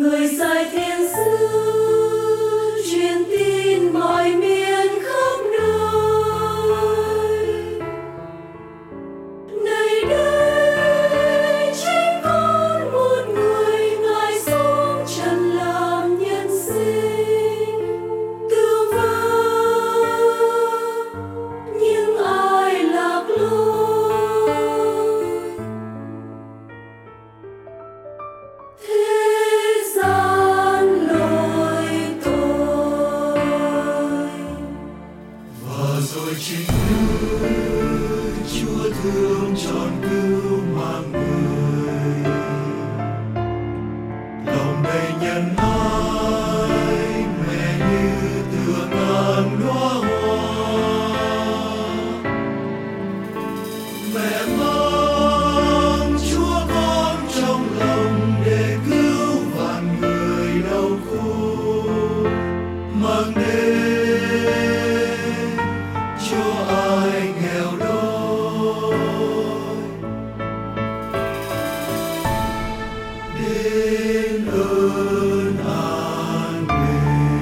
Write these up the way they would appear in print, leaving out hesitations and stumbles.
người rời thiên sứ truyền tin mọi miền khắp nơi. Này đây chính con một người ngài xuống trần làm nhân sinh, cứu vớt những ai lạc lối. Thế gian lỗi tội và rồi chính Chúa thương trọn cứu mạng người, lòng đầy nhân ái mẹ như tựa ngàn đóa hoa. Mẹ mang Chúa con trong lòng để cứu vạn người đau khổ, mang đến cho ai nghèo đói, đến ơn an bình.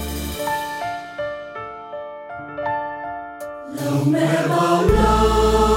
Lòng mẹ bao la